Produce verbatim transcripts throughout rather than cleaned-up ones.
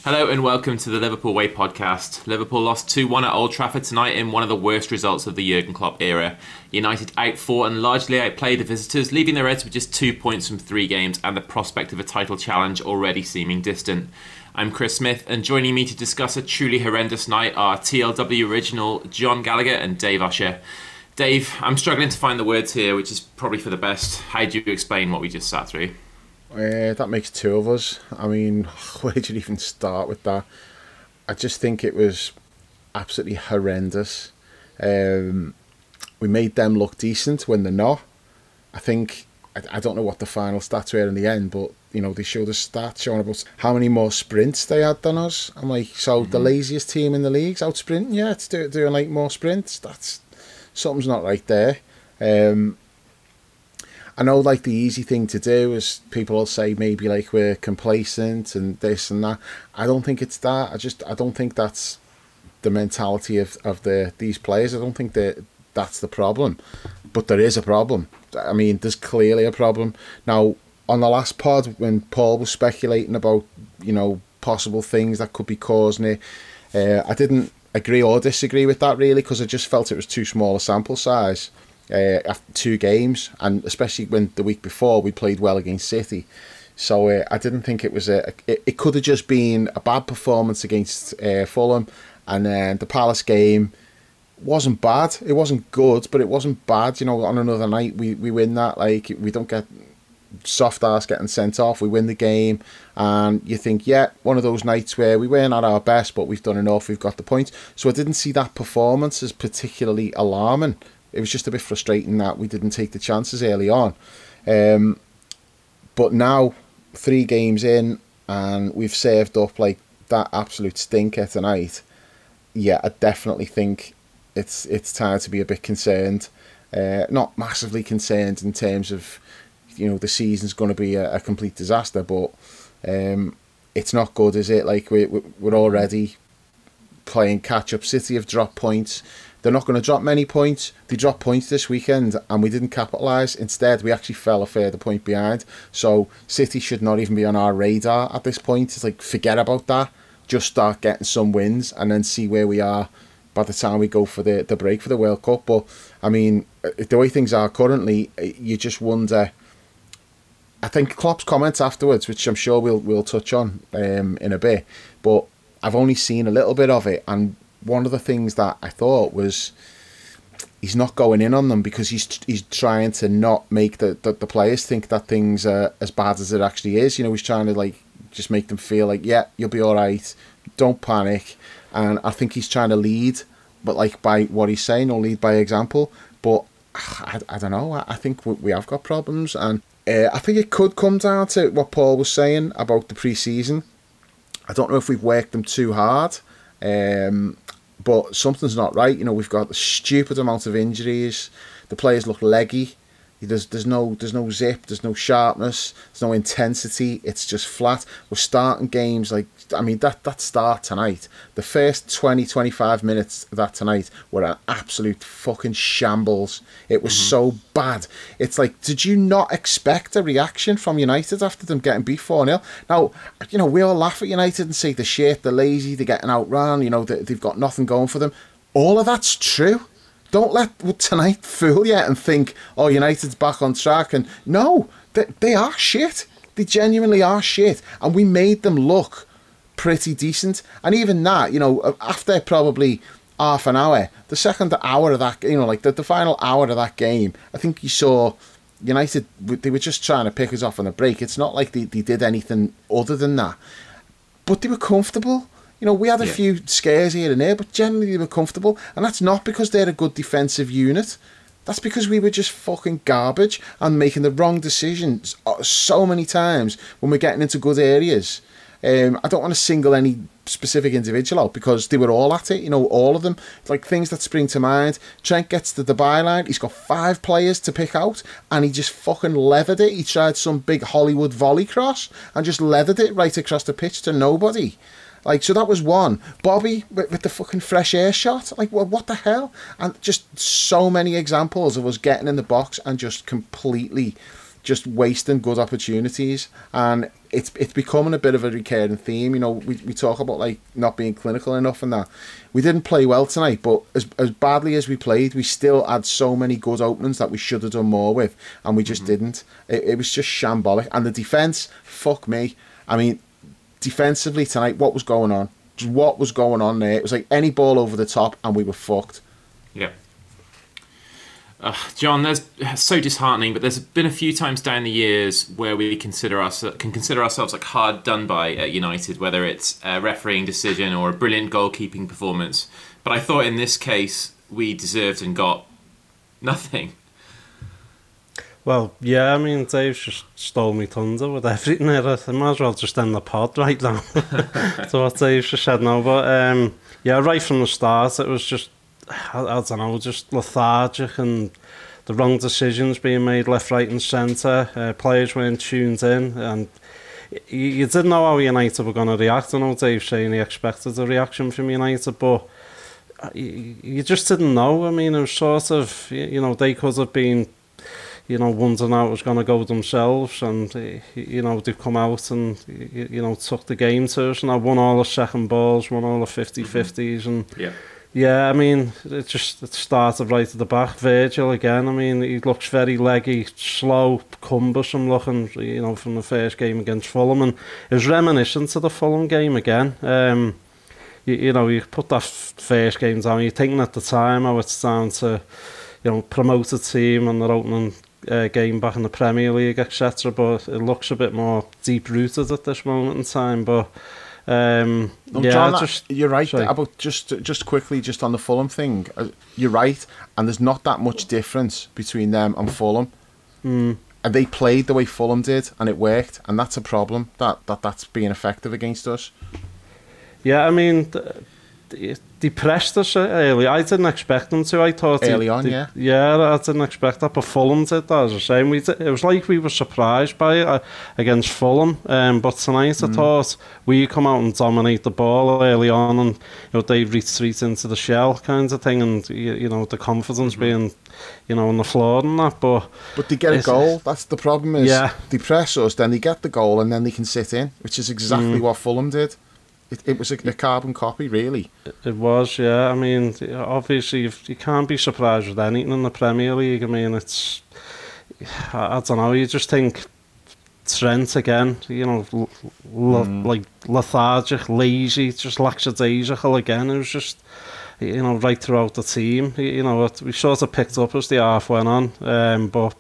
Hello and welcome to the Liverpool Way podcast. Liverpool lost two one at Old Trafford tonight in one of the worst results of the Jurgen Klopp era. United outfought and largely outplayed the visitors, leaving the Reds with just two points from three games and the prospect of a title challenge already seeming distant. I'm Chris Smith, and joining me to discuss a truly horrendous night are T L W original John Gallagher and Dave Usher. Dave, I'm struggling to find the words here, which is probably for the best. How do you explain what we just sat through? Uh, that makes two of us. I mean, where did you even start with that? I just think it was absolutely horrendous. Um, we made them look decent when they're not. I think, I, I don't know what the final stats were in the end, but, you know, they showed us stats showing about how many more sprints they had than us. I'm like, so mm-hmm. the laziest team in the league's out sprinting? Yeah, it's do, doing like more sprints. That's, something's not right there. Um, I know, like, the easy thing to do is people will say maybe like we're complacent and this and that. I don't think it's that. I just I don't think that's the mentality of, of the these players. I don't think that that's the problem. But there is a problem. I mean, there's clearly a problem. Now, on the last pod, when Paul was speculating about, you know, possible things that could be causing it, uh, I didn't agree or disagree with that really, because I just felt it was too small a sample size. Uh, after two games, and especially when the week before we played well against City, so uh, I didn't think it was a. It, it could have just been a bad performance against uh, Fulham, and then the Palace game wasn't bad. It wasn't good, but it wasn't bad. You know, on another night we, we win that. Like, we don't get soft ass getting sent off. We win the game, and you think, yeah, one of those nights where we weren't at our best, but we've done enough. We've got the points. So I didn't see that performance as particularly alarming. It was just a bit frustrating that we didn't take the chances early on. Um, but now, three games in, and we've served up like that absolute stinker tonight. Yeah, I definitely think it's it's time to be a bit concerned. Uh, not massively concerned in terms of, you know, the season's going to be a, a complete disaster, but um, it's not good, is it? Like, we, we're already playing catch-up. City have dropped points. They're not going to drop many points. They dropped points this weekend and we didn't capitalise. Instead, we actually fell a further point behind. So City should not even be on our radar at this point. It's like, forget about that. Just start getting some wins and then see where we are by the time we go for the, the break for the World Cup. But, I mean, the way things are currently, you just wonder. I think Klopp's comments afterwards, which I'm sure we'll, we'll touch on um, in a bit, but I've only seen a little bit of it, and one of the things that I thought was he's not going in on them because he's he's trying to not make the, the, the players think that things are as bad as it actually is. You know, he's trying to like just make them feel like, yeah, you'll be all right, don't panic. And I think he's trying to lead, but like by what he's saying, or lead by example. But I, I don't know, I, I think we, we have got problems, and uh, I think it could come down to what Paul was saying about the pre-season. I don't know if we've worked them too hard. Um, but something's not right. You know, we've got a stupid amount of injuries. The players look leggy. There's there's no there's no zip. There's no sharpness. There's no intensity. It's just flat. We're starting games like, I mean, that that start tonight. The first twenty, twenty-five minutes of that tonight were an absolute fucking shambles. It was mm-hmm. so bad. It's like, did you not expect a reaction from United after them getting beat four nil? Now, you know, we all laugh at United and say they're shit, they're lazy, they're getting outrun, you know, they, they've got nothing going for them. All of that's true. Don't let tonight fool you and think, oh, United's back on track. And no, they, they are shit. They genuinely are shit. And we made them look pretty decent. And even that, you know, after probably half an hour, the second hour of that, you know, like the, the final hour of that game, I think you saw United, they were just trying to pick us off on a break. It's not like they, they did anything other than that. But they were comfortable. You know, we had a yeah. few scares here and there, but generally they were comfortable. And that's not because they're a good defensive unit. That's because we were just fucking garbage and making the wrong decisions so many times when we're getting into good areas. Um, I don't want to single any specific individual out because they were all at it, you know, all of them. Like, things that spring to mind. Trent gets to the byline. He's got five players to pick out and he just fucking leathered it. He tried some big Hollywood volley cross and just leathered it right across the pitch to nobody. Like, so that was one. Bobby with, with the fucking fresh air shot. Like, well, what the hell? And just so many examples of us getting in the box and just completely just wasting good opportunities, and it's it's becoming a bit of a recurring theme. You know, we we talk about like not being clinical enough and that. We didn't play well tonight, but as as badly as we played, we still had so many good openings that we should have done more with, and we just mm-hmm. didn't. It, it was just shambolic, and the defense, fuck me. I mean, defensively tonight, what was going on? Just what was going on there? It was like any ball over the top, and we were fucked. Yeah. Uh, John, that's so disheartening, but there's been a few times down the years where we consider us can consider ourselves like hard done by at United, whether it's a refereeing decision or a brilliant goalkeeping performance. But I thought in this case we deserved and got nothing. Well, yeah, I mean, Dave just stole me thunder with everything there. I might as well just end the pod right now. So what Dave just said now, but um, yeah, right from the start, it was just. I, I don't know, just lethargic and the wrong decisions being made left, right and centre. Uh, players weren't tuned in, and you, you didn't know how United were going to react. I know Dave saying he expected a reaction from United, but you, you just didn't know. I mean, it was sort of, you know, they could have been, you know, wondering how it was going to go themselves, and, you know, they've come out and, you know, took the game to us, and I won all the second balls, won all the fifty-fifties, and... Yeah. Yeah, I mean, it just it started right at the back. Virgil again, I mean, he looks very leggy, slow, cumbersome looking, you know, from the first game against Fulham. And it was reminiscent of the Fulham game again. Um, you, you know, you put that first game down, you're thinking at the time how it's down to, you know, promote a team and they're opening uh, game back in the Premier League, et cetera. But it looks a bit more deep-rooted at this moment in time. But... Um, no, yeah, John, just, you're right sorry. about just just quickly just on the Fulham thing. Uh, you're right, and there's not that much difference between them and Fulham. Mm. And they played the way Fulham did, and it worked, and that's a problem. That that that's being effective against us. Yeah, I mean, they, they pressed us early. I didn't expect them to. I thought early they, on, they, yeah, yeah, I didn't expect that. But Fulham did that, as I say. We did, it was like we were surprised by it uh, against Fulham. Um, but tonight, mm. I thought we come out and dominate the ball early on, and you know they retreat into the shell kind of thing, and you, you know the confidence mm-hmm. being, you know, on the floor and that. But but they get a goal. That's the problem. Is yeah. they press us, then they get the goal, and then they can sit in, which is exactly mm. what Fulham did. It, it was a, a carbon copy, really. It, it was, yeah. I mean, obviously, you, you can't be surprised with anything in the Premier League. I mean, it's... I, I don't know, you just think Trent again, you know, l- l- mm. like lethargic, lazy, just lackadaisical again. It was just, you know, right throughout the team. You know, we sort of picked up as the half went on, um, but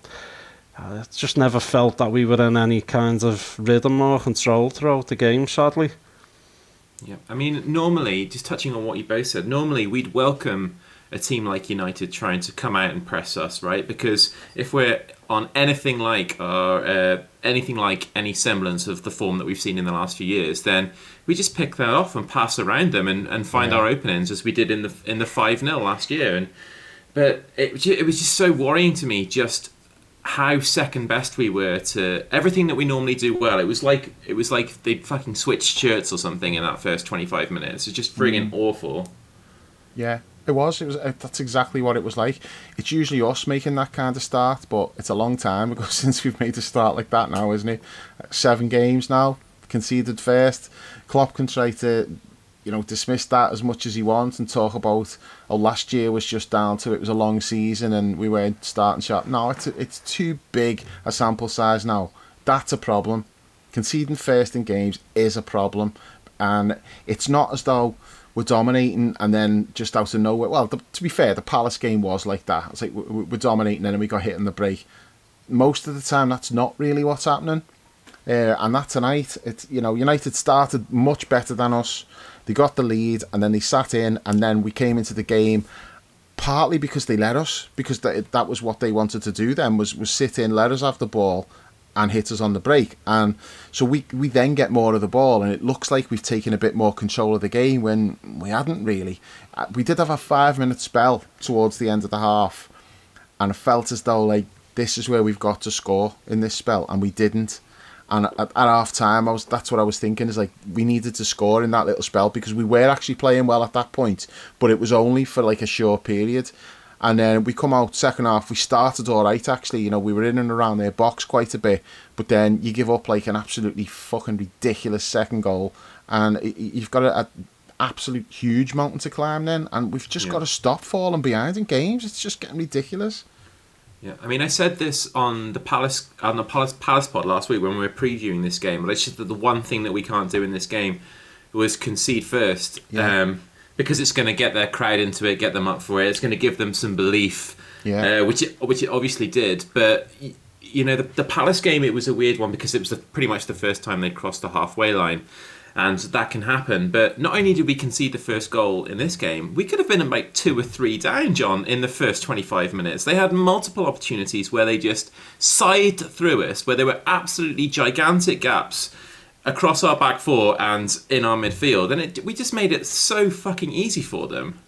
I just never felt that we were in any kind of rhythm or control throughout the game, sadly. Yeah, I mean, normally, just touching on what you both said, normally we'd welcome a team like United trying to come out and press us, right? Because if we're on anything like or uh, anything like any semblance of the form that we've seen in the last few years, then we just pick that off and pass around them and, and find yeah. our openings as we did in the in the five nil last year. And but it it was just so worrying to me just how second best we were to everything that we normally do well. It was like it was like they fucking switched shirts or something in that first twenty-five minutes. It's just friggin' mm. awful. Yeah, it was. It was. Uh, that's exactly what it was like. It's usually us making that kind of start, but it's a long time ago since we've made a start like that now, isn't it? Seven games now, conceded first. Klopp can try to, you know, dismiss that as much as he wants and talk about, oh, last year was just down to it was a long season and we weren't starting sharp. No, it's it's too big a sample size now. That's a problem. Conceding first in games is a problem, and it's not as though we're dominating and then just out of nowhere. Well, the, to be fair, the Palace game was like that. It's like we're, we're dominating and then we got hit in the break. Most of the time, that's not really what's happening. Uh, and that tonight, it's, you know, United started much better than us. They got the lead and then they sat in, and then we came into the game partly because they let us, because that, that was what they wanted to do then, was, was sit in, let us have the ball and hit us on the break. And so we we then get more of the ball, and it looks like we've taken a bit more control of the game when we hadn't really. We did have a five-minute spell towards the end of the half, and it felt as though, like, this is where we've got to score in this spell, and we didn't. And at, at half time, I was that's what I was thinking, is like we needed to score in that little spell because we were actually playing well at that point, but it was only for like a short period. And then we come out second half, we started all right, actually. You know, we were in and around their box quite a bit. But then you give up like an absolutely fucking ridiculous second goal. And you've got an absolute huge mountain to climb then. And we've just yeah. got to stop falling behind in games. It's just getting ridiculous. Yeah, I mean, I said this on the Palace on the Palace Palace pod last week when we were previewing this game. But it's just that the one thing that we can't do in this game was concede first. Yeah. Um, because it's going to get their crowd into it, get them up for it. It's going to give them some belief, yeah. uh, which it, which it obviously did. But, you know, the, the Palace game, it was a weird one because it was the, pretty much the first time they crossed the halfway line. And that can happen. But not only did we concede the first goal in this game, we could have been like two or three down, John, in the first twenty-five minutes. They had multiple opportunities where they just scythed through us, where there were absolutely gigantic gaps across our back four and in our midfield, and it, we just made it so fucking easy for them.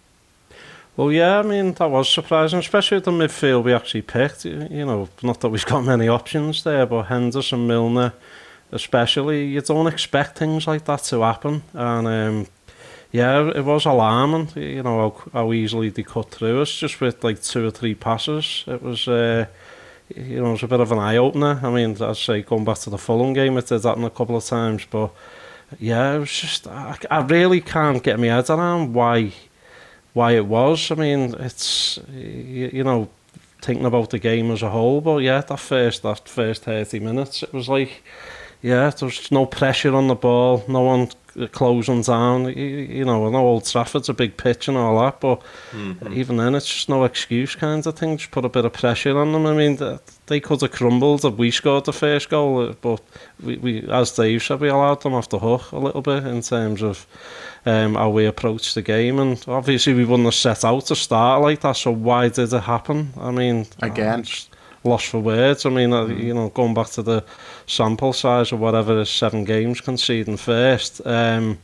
Well, yeah, I mean, that was surprising, especially with the midfield we actually picked. You know, not that we've got many options there, but Henderson, Milner, especially, you don't expect things like that to happen. And um, yeah, it was alarming, you know, how, how easily they cut through us just with like two or three passes. It was... Uh, You know, it was a bit of an eye-opener. I mean, as I say, going back to the Fulham game, it did that in a couple of times. But, yeah, it was just... I, I really can't get my head around why why it was. I mean, it's, you, you know, thinking about the game as a whole. But, yeah, that first, that first thirty minutes, it was like... Yeah, there was no pressure on the ball, no one closing down. You, you know, I know Old Trafford's a big pitch and all that, but mm-hmm. even then it's just no excuse kind of thing. Just put a bit of pressure on them. I mean, they could have crumbled if we scored the first goal, but we, we as Dave said, we allowed them off the hook a little bit in terms of um, how we approached the game. And obviously we wouldn't have set out to start like that, so why did it happen? I mean... Again... Lost for words. I mean, mm. you know, going back to the sample size or whatever is seven games conceding first, um,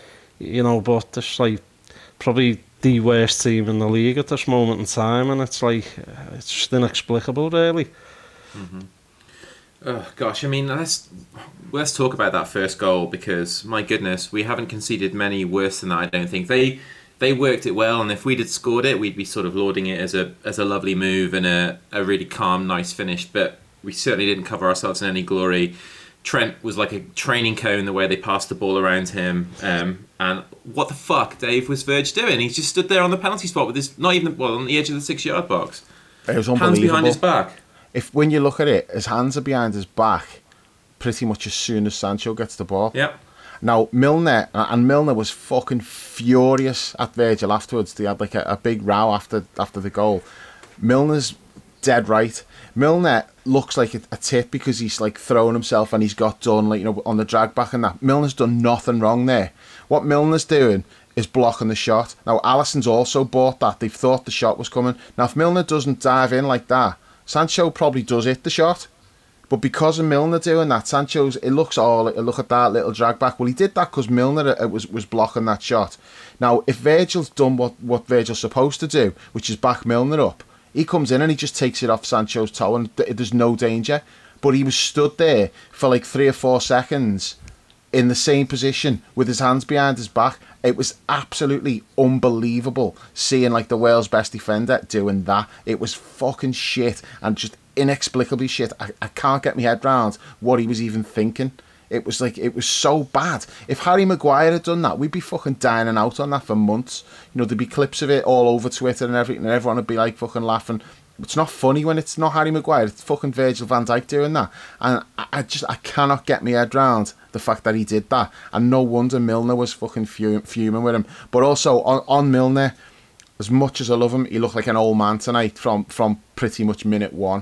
you know, but it's like probably the worst team in the league at this moment in time, and it's like, it's just inexplicable, really. Mm-hmm. Oh, gosh, I mean, let's, let's talk about that first goal because, my goodness, we haven't conceded many worse than that, I don't think. They... They worked it well, and if we'd had scored it, we'd be sort of lauding it as a as a lovely move and a, a really calm, nice finish. But we certainly didn't cover ourselves in any glory. Trent was like a training cone the way they passed the ball around him. Um, and what the fuck, Dave, was Verge doing? He just stood there on the penalty spot with his not even well on the edge of the six-yard box. It was unbelievable. Hands behind his back. If when you look at it, his hands are behind his back, pretty much as soon as Sancho gets the ball. Yep. Now, Milner, and Milner was fucking furious at Virgil afterwards. They had like a, a big row after after the goal. Milner's dead right. Milner looks like a, a tit because he's like thrown himself and he's got done, like, you know, on the drag back and that. Milner's done nothing wrong there. What Milner's doing is blocking the shot. Now, Alisson's also bought that. They've thought the shot was coming. Now, if Milner doesn't dive in like that, Sancho probably does hit the shot. But because of Milner doing that, Sancho's, it looks all, oh, look at that little drag back. Well, he did that because Milner uh, was was blocking that shot. Now, if Virgil's done what, what Virgil's supposed to do, which is back Milner up, he comes in and he just takes it off Sancho's toe and th- there's no danger. But he was stood there for like three or four seconds in the same position with his hands behind his back. It was absolutely unbelievable seeing like the world's best defender doing that. It was fucking shit and just inexplicably shit. I, I can't get my head round what he was even thinking. It was like, it was so bad. If Harry Maguire had done that, we'd be fucking dining out on that for months. You know, there'd be clips of it all over Twitter and everything, and everyone would be like fucking laughing. It's not funny when it's not Harry Maguire, it's fucking Virgil van Dijk doing that. And I, I just, I cannot get my head round the fact that he did that. And no wonder Milner was fucking fum- fuming with him. But also, on, on Milner, as much as I love him, he looked like an old man tonight from, from pretty much minute one.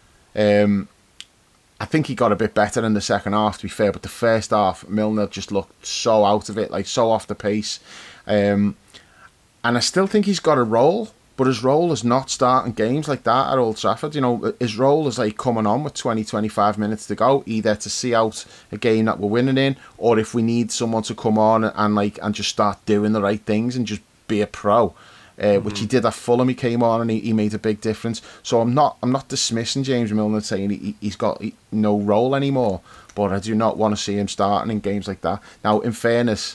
Um, I think he got a bit better in the second half, to be fair, but the first half, Milner just looked so out of it, like so off the pace. Um, and I still think he's got a role, but his role is not starting games like that at Old Trafford. You know, his role is like coming on with twenty, twenty-five minutes to go, either to see out a game that we're winning in, or if we need someone to come on and, and like and just start doing the right things and just be a pro. Uh, mm-hmm. Which he did at Fulham. He came on and he, he made a big difference. So I'm not I'm not dismissing James Milner, saying he, he's got he, no role anymore. But I do not want to see him starting in games like that. Now, in fairness,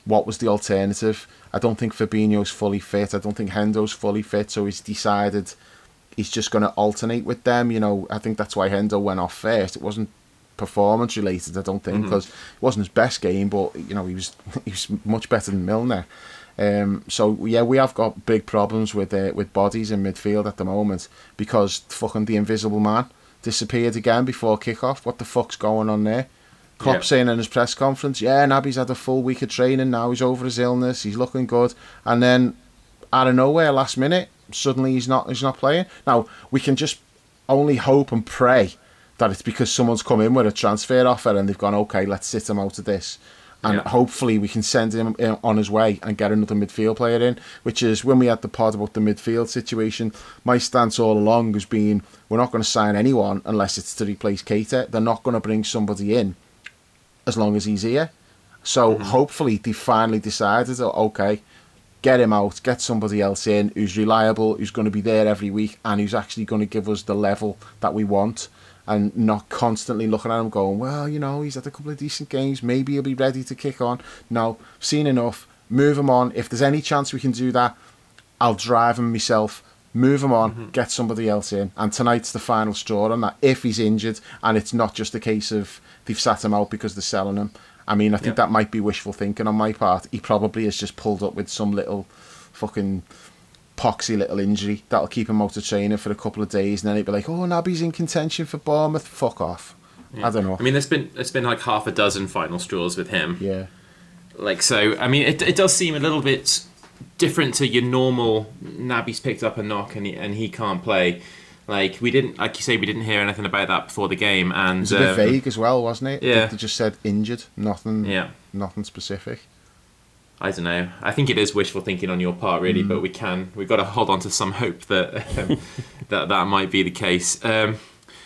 what was the alternative? I don't think Fabinho's fully fit. I don't think Hendo's fully fit. So he's decided he's just going to alternate with them. You know, I think that's why Hendo went off first. It wasn't performance related, I don't think, because mm-hmm. it wasn't his best game, but you know he was he was much better than Milner. Um, so yeah, we have got big problems with uh, with bodies in midfield at the moment because fucking the invisible man disappeared again before kick-off. What the fuck's going on there? Klopp yeah. saying in his press conference, yeah, Naby's had a full week of training now, he's over his illness, he's looking good, and then out of nowhere, last minute, suddenly he's not he's not playing. Now we can just only hope and pray that it's because someone's come in with a transfer offer and they've gone, okay, let's sit him out of this. And yeah. hopefully we can send him on his way and get another midfield player in, which is when we had the pod about the midfield situation, my stance all along has been, we're not going to sign anyone unless it's to replace Keita. They're not going to bring somebody in as long as he's here. So mm-hmm. hopefully they finally decided, okay, get him out, get somebody else in who's reliable, who's going to be there every week and who's actually going to give us the level that we want. And not constantly looking at him going, well, you know, he's had a couple of decent games, maybe he'll be ready to kick on. No, seen enough, move him on. If there's any chance we can do that, I'll drive him myself, move him on, mm-hmm. get somebody else in. And tonight's the final straw on that, if he's injured, and it's not just a case of they've sat him out because they're selling him. I mean, I think yeah. that might be wishful thinking on my part. He probably has just pulled up with some little fucking poxy little injury that'll keep him out of training for a couple of days, and then he'd be like, oh, Naby's in contention for Bournemouth. Fuck off. Yeah. I don't know. I mean, there's been there's been like half a dozen final straws with him. Yeah. Like, so, I mean, it it does seem a little bit different to your normal Naby's picked up a knock and he, and he can't play. Like, we didn't, like you say, we didn't hear anything about that before the game. And it was a bit um, vague as well, wasn't it? Yeah. They just said injured, nothing, yeah. nothing specific. I don't know. I think it is wishful thinking on your part, really, mm. but we can we've got to hold on to some hope that um, that that might be the case. Um,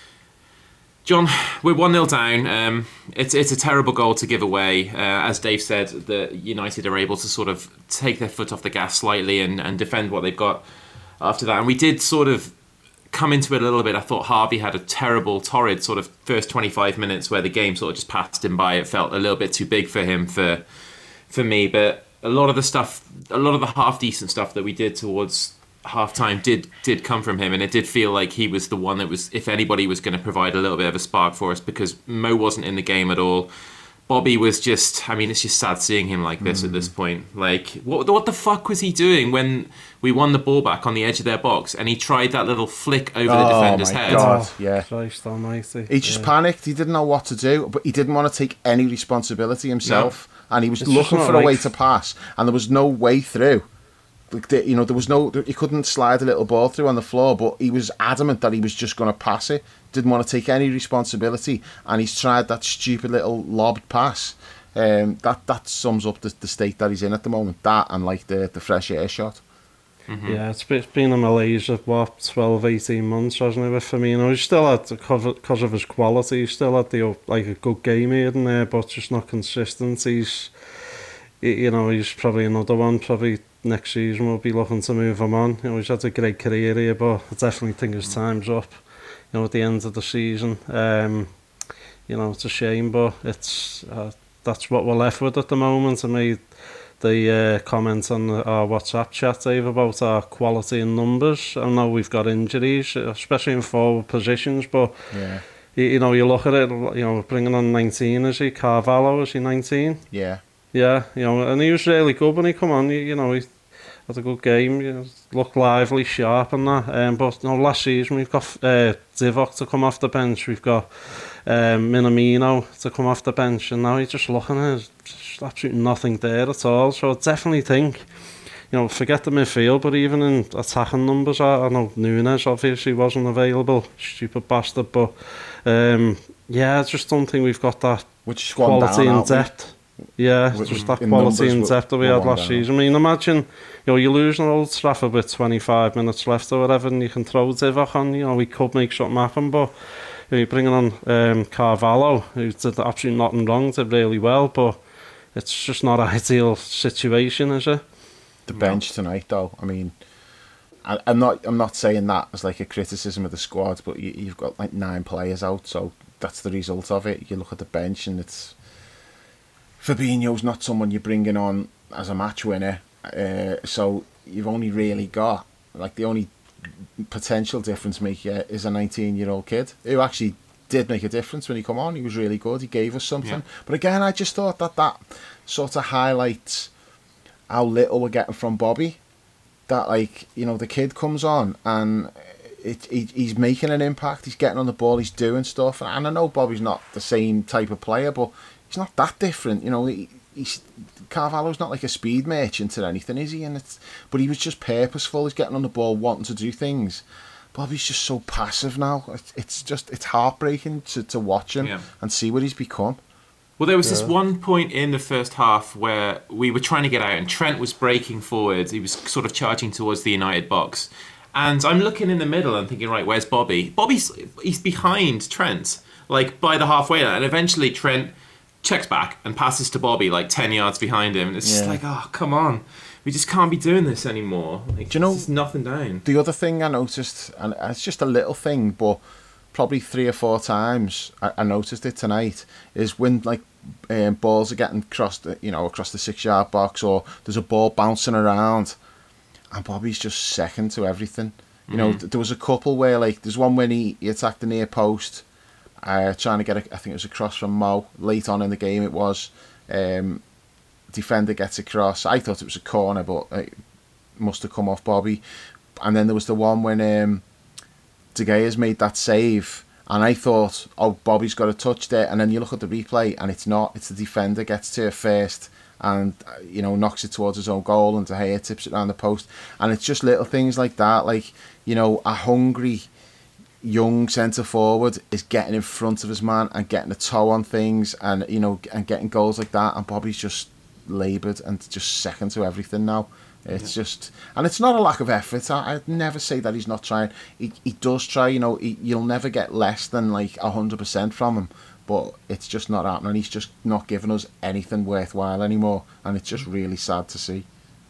John, we're one nil down. Um, it's it's a terrible goal to give away. Uh, as Dave said, the United are able to sort of take their foot off the gas slightly and, and defend what they've got after that. And we did sort of come into it a little bit. I thought Harvey had a terrible, torrid sort of first twenty-five minutes where the game sort of just passed him by. It felt a little bit too big for him for. for me, but a lot of the stuff, a lot of the half-decent stuff that we did towards half-time did did come from him, and it did feel like he was the one that was, if anybody was going to provide a little bit of a spark for us, because Mo wasn't in the game at all. Bobby was just, I mean, it's just sad seeing him like this mm. at this point. Like, what what the fuck was he doing when we won the ball back on the edge of their box and he tried that little flick over oh, the defender's my head? God, yeah. Christ almighty. He just yeah. panicked. He didn't know what to do, but he didn't want to take any responsibility himself. No. And he was it's looking for like... a way to pass, and there was no way through. Like, you know, there was no, he couldn't slide a little ball through on the floor, but he was adamant that he was just going to pass it. Didn't want to take any responsibility, and he's tried that stupid little lobbed pass. Um, that that sums up the, the state that he's in at the moment. That and like the, the fresh air shot. Mm-hmm. Yeah, it's been in Malaysia, what, twelve, eighteen months, hasn't it, with Firmino? He's still had, because of his quality, he's still had the, like, a good game here and there, but just not consistent. He's, you know, he's probably another one, probably next season we'll be looking to move him on. You know, he's had a great career here, but I definitely think his time's up, you know, at the end of the season. Um, you know, it's a shame, but it's uh, that's what we're left with at the moment. I made the uh, comment on our WhatsApp chat, Dave, about our quality in numbers. I know we've got injuries, especially in forward positions, but yeah. you, you know, you look at it, you know, bringing on nineteen, is he? Carvalho, is he nineteen? Yeah. Yeah, you know, and he was really good when he come on. You, you know, he had a good game, you know, looked lively, sharp and that. Um, but you know, last season we've got uh, Divock to come off the bench, we've got um, Minamino to come off the bench, and now he's just looking at it, just absolutely nothing there at all. So I definitely think, you know, forget the midfield, but even in attacking numbers, I, I know Núñez obviously wasn't available, stupid bastard, but um, yeah, I just don't think we've got that Which quality down, and depth. Yeah, With, just that quality and depth that we had last down. season. I mean, imagine, you know, you're losing at Old Trafford with twenty-five minutes left or whatever, and you can throw Divock on, you know, we could make something happen, but you know, you're bringing on um, Carvalho, who did absolutely nothing wrong, did really well, but it's just not an ideal situation, is it? The bench tonight, though, I mean, I, I'm not I'm not saying that as like a criticism of the squad, but you, you've got like nine players out, so that's the result of it. You look at the bench and it's... Fabinho's not someone you're bringing on as a match winner. Uh, so you've only really got, like, the only potential difference maker is a nineteen-year-old kid who actually did make a difference when he come on. He was really good. He gave us something. Yeah. But again, I just thought that that sort of highlights how little we're getting from Bobby. That, like, you know, the kid comes on and it, he, he's making an impact. He's getting on the ball. He's doing stuff. And I know Bobby's not the same type of player, but he's not that different. You know, he, he's Carvalho's not like a speed merchant or anything, is he? And it's, but he was just purposeful. He's getting on the ball, wanting to do things. Bobby's just so passive now. It's, it's just it's heartbreaking to, to watch him yeah. and see what he's become. Well, there was yeah. this one point in the first half where we were trying to get out and Trent was breaking forward. He was sort of charging towards the United box. And I'm looking in the middle and thinking, right, where's Bobby? Bobby's he's behind Trent, like by the halfway line. And eventually Trent checks back and passes to Bobby like ten yards behind him. And it's yeah. just like, oh, come on. We just can't be doing this anymore. Like, do you know, there's nothing down. The other thing I noticed, and it's just a little thing, but probably three or four times I, I noticed it tonight, is when like um, balls are getting crossed, you know, across the six-yard box, or there's a ball bouncing around, and Bobby's just second to everything. You know, mm-hmm. th- there was a couple where, like, there's one when he, he attacked the near post, uh, trying to get, a, I think it was a cross from Mo, late on in the game it was. Um, defender gets across. I thought it was a corner, but it must have come off Bobby. And then there was the one when um, De Gea's made that save, and I thought, oh, Bobby's got a touch there. And then you look at the replay, and it's not. It's the defender gets to it first, and you know knocks it towards his own goal, and De Gea tips it around the post. And it's just little things like that, like you know, a hungry young centre forward is getting in front of his man and getting a toe on things, and you know, and getting goals like that. And Bobby's just laboured and just second to everything now. It's yeah. just, and it's not a lack of effort. I, I'd never say that he's not trying. He he does try. You know, he, you'll never get less than like a hundred percent from him. But it's just not happening. He's just not giving us anything worthwhile anymore, and it's just really sad to see.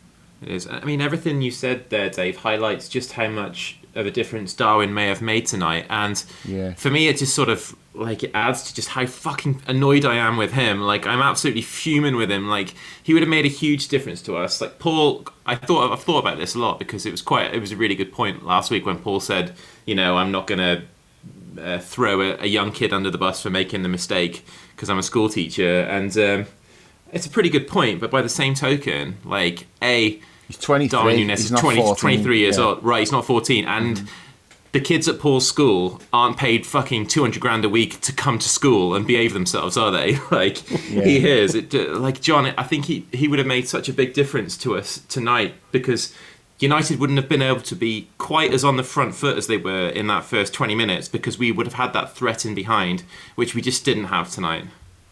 It is. I mean, everything you said there, Dave, highlights just how much of a difference Darwin may have made tonight. And yeah. for me, it just sort of, like, it adds to just how fucking annoyed I am with him. Like, I'm absolutely fuming with him. Like, he would have made a huge difference to us. Like, Paul, I thought, I've thought about this a lot because it was quite, it was a really good point last week when Paul said, you know, I'm not going to uh, throw a, a young kid under the bus for making the mistake because I'm a school teacher. And um, it's a pretty good point. But by the same token, like, A, he's twenty-three. Darwin Núñez is twenty, twenty-three years yeah. old. Right, he's not fourteen. And mm-hmm. the kids at Paul's school aren't paid fucking two hundred grand a week to come to school and behave themselves, are they? Like, yeah. he is. It, like, John, I think he, he would have made such a big difference to us tonight because United wouldn't have been able to be quite as on the front foot as they were in that first twenty minutes because we would have had that threat in behind, which we just didn't have tonight.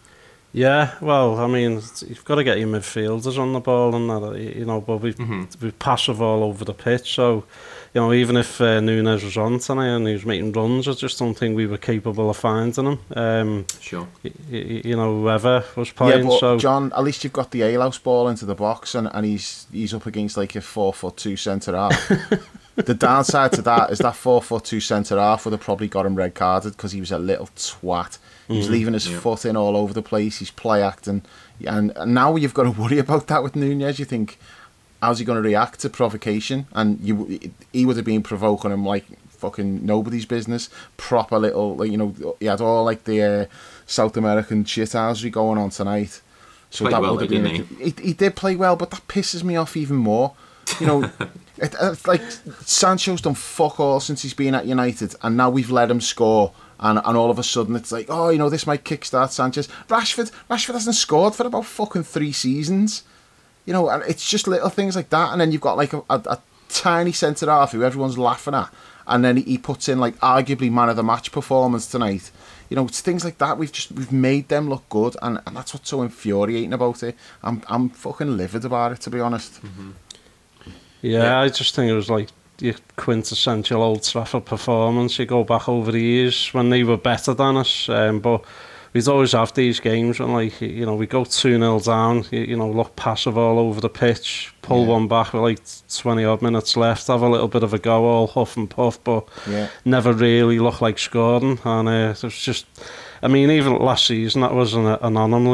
Yeah, well, I mean, you've got to get your midfielders on the ball and that, you know, but we mm-hmm. we passive all over the pitch, so, you know, even if uh, Núñez was on tonight and he was making runs, I just don't think we were capable of finding him. Um, sure. Y- y- you know, whoever was playing, yeah, but so... John, at least you've got the Alehouse ball into the box and, and he's he's up against like a four foot two centre-half. The downside to that is that four foot two centre-half would have probably got him red-carded because he was a little twat. He's mm, leaving his yeah. foot in all over the place. He's play acting, and, and now you've got to worry about that with Núñez. You think, how's he going to react to provocation? And you, he would have been provoking him like fucking nobody's business. Proper little, like, you know, he had all like the uh, South American shithousery going on tonight. So Played that well, would have though, been. didn't he? He, he did play well, but that pisses me off even more. You know, it, it's like Sancho's done fuck all since he's been at United, and now we've let him score. And and all of a sudden it's like, oh, you know, this might kickstart Sanchez. Rashford, Rashford hasn't scored for about fucking three seasons. You know, and it's just little things like that. And then you've got like a, a, a tiny centre half who everyone's laughing at. And then he puts in like arguably man of the match performance tonight. You know, it's things like that. We've just we've made them look good, and, and that's what's so infuriating about it. I'm I'm fucking livid about it, to be honest. Mm-hmm. Yeah, yeah, I just think it was like your quintessential Old Trafford performance. You go back over the years when they were better than us, um, but we'd always have these games when, like, you know, we go two nil down, you, you know, look passive all over the pitch, pull yeah. one back with like twenty odd minutes left, have a little bit of a go, all huff and puff, but yeah. never really look like scoring. And uh, it was just, I mean, even last season that was an anomaly.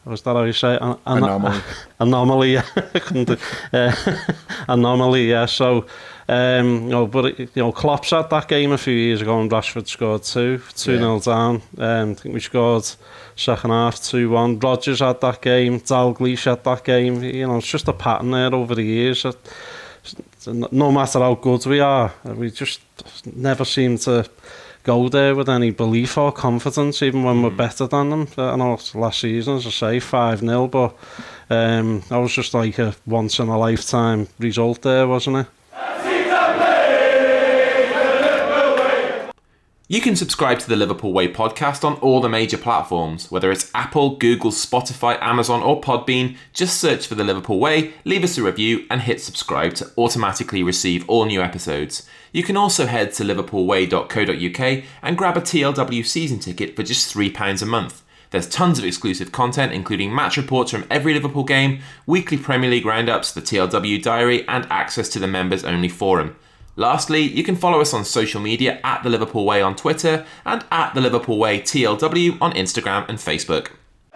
Was that how you say it? An- an- Anomaly. Anomaly, yeah. I couldn't do- uh, Anomaly, yeah. So, um, you know, but, you know, Klopp's had that game a few years ago and Rashford scored two, two nil yeah. down. Um, I think we scored second half, two one. Rodgers had that game, Dalglish had that game. You know, it's just a pattern there over the years. No matter how good we are, we just never seem to go there with any belief or confidence, even when mm. we're better than them. I know last season, as I say, five nil, but um, that was just like a once-in-a-lifetime result there, wasn't it? You can subscribe to the Liverpool Way podcast on all the major platforms, whether it's Apple, Google, Spotify, Amazon or Podbean. Just search for the Liverpool Way, leave us a review and hit subscribe to automatically receive all new episodes. You can also head to liverpool way dot co dot uk and grab a T L W season ticket for just three pounds a month. There's tons of exclusive content, including match reports from every Liverpool game, weekly Premier League roundups, the T L W diary and access to the members-only forum. Lastly, you can follow us on social media at The Liverpool Way on Twitter and at The Liverpool Way T L W on Instagram and Facebook.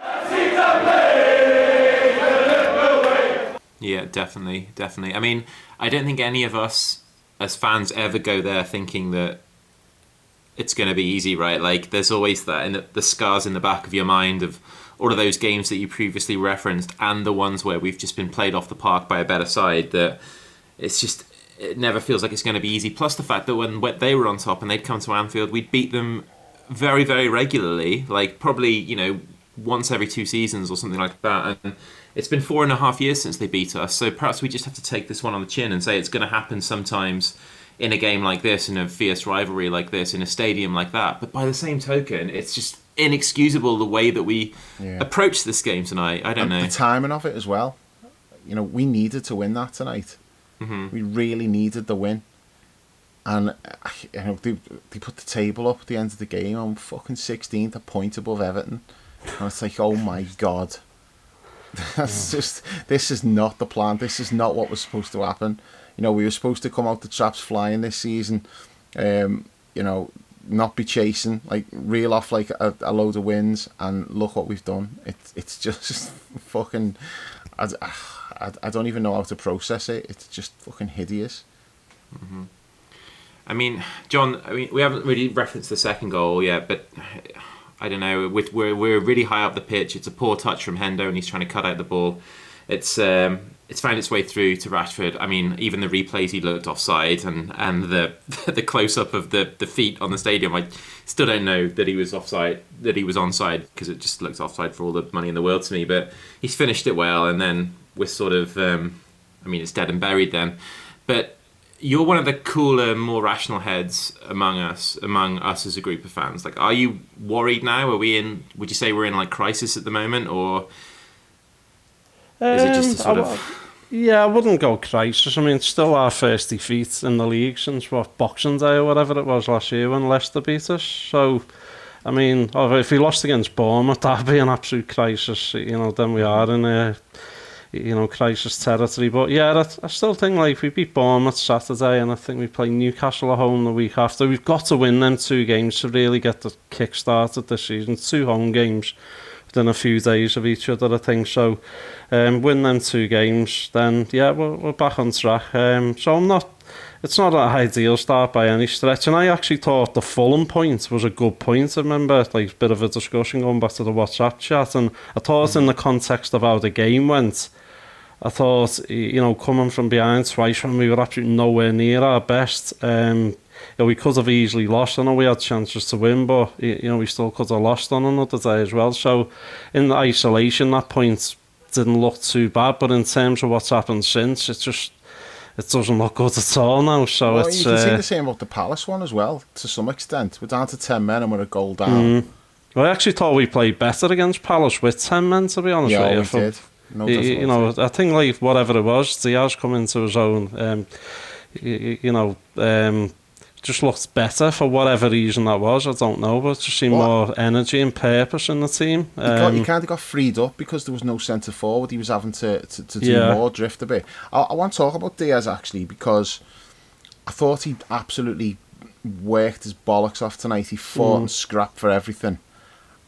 Yeah, definitely, definitely. I mean, I don't think any of us as fans ever go there thinking that it's going to be easy, right? Like, there's always that, in the, the scars in the back of your mind of all of those games that you previously referenced and the ones where we've just been played off the park by a better side, that it's just... it never feels like it's going to be easy. Plus the fact that when they were on top and they'd come to Anfield, we'd beat them very, very regularly, like probably, you know, once every two seasons or something like that. And it's been four and a half years since they beat us. So perhaps we just have to take this one on the chin and say it's going to happen sometimes in a game like this, in a fierce rivalry like this, in a stadium like that. But by the same token, it's just inexcusable the way that we yeah. approach this game tonight. I don't and know. The timing of it as well. You know, we needed to win that tonight. Mm-hmm. We really needed the win, and you know they, they put the table up at the end of the game on fucking sixteenth, a point above Everton, and it's like, oh my god, that's just this is not the plan. This is not what was supposed to happen. You know, we were supposed to come out the traps flying this season. Um, you know, not be chasing, like reel off like a, a load of wins, and look what we've done. It's it's just fucking. I, I, I don't even know how to process it. It's just fucking hideous. Mm-hmm. I mean, John, I mean, we haven't really referenced the second goal yet, but I don't know. With we're we're really high up the pitch. It's a poor touch from Hendo, and he's trying to cut out the ball. It's um, it's found its way through to Rashford. I mean, even the replays, he looked offside, and, and the the close up of the, the feet on the stadium, I still don't know that he was offside, that he was onside, because it just looks offside for all the money in the world to me. But he's finished it well, and then we're sort of, um, I mean, it's dead and buried then. But you're one of the cooler, more rational heads among us, among us as a group of fans. Like, are you worried now? Are we in? Would you say we're in like crisis at the moment, or is it just a sort um, of? Yeah, I wouldn't go crisis. I mean, it's still our first defeat in the league since what Boxing Day or whatever it was last year when Leicester beat us. So, I mean, if we lost against Bournemouth, that'd be an absolute crisis. You know, then we are in a, you know, crisis territory. But yeah, I, I still think like we beat Bournemouth Saturday, and I think we play Newcastle at home the week after. We've got to win them two games to really get the kick started this season. Two home games within a few days of each other, I think. So, um, win them two games, then yeah, we're, we're back on track. Um, so I'm not. It's not an ideal start by any stretch, and I actually thought the Fulham point was a good point. I remember like a bit of a discussion going back to the WhatsApp chat, and I thought in the context of how the game went, I thought, you know, coming from behind twice when we were absolutely nowhere near our best, um, you know, we could have easily lost. I know we had chances to win, but you know, we still could have lost on another day as well. So in the isolation, that point didn't look too bad, but in terms of what's happened since, it's just, it doesn't look good at all now. So well, it's, you can uh, see the same about the Palace one as well, to some extent. We're down to ten men and we're a goal down. Mm. Well, I actually thought we played better against Palace with ten men, to be honest yeah, with you. we did. No you, you know, I think like whatever it was, Diaz come into his own. Um, you, you know, um, just looked better for whatever reason that was. I don't know, but just seemed well, more energy and purpose in the team. He, got, Um, he kind of got freed up because there was no centre forward. He was having to to, to do Yeah. more, drift a bit. I, I want to talk about Diaz actually, because I thought he absolutely worked his bollocks off tonight. He fought Mm. and scrapped for everything.